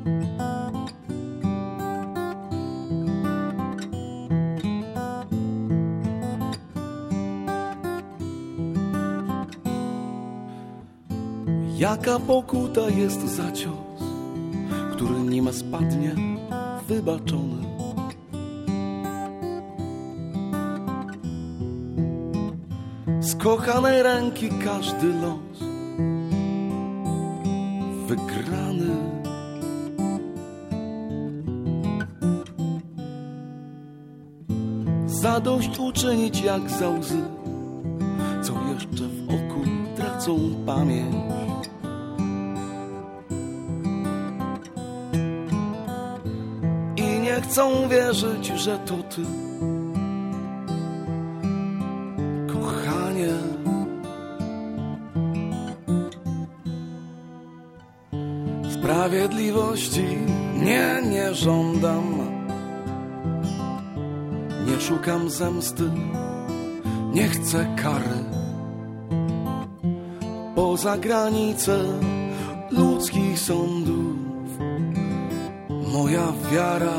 Jaka pokuta jest za cios, który nima spadnie wybaczony. Z kochanej ręki każdy los wygrany. Zadość uczynić jak za łzy, co jeszcze w oku tracą pamięć. I nie chcą wierzyć, że to ty, kochanie. Sprawiedliwości nie żądam. Nie szukam zemsty, nie chcę kary. Poza granice ludzkich sądów moja wiara.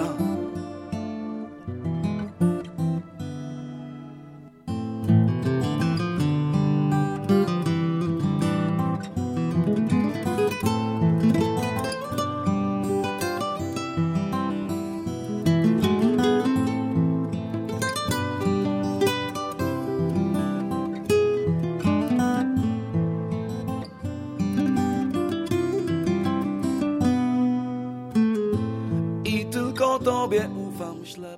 Tobie ufam ślepo.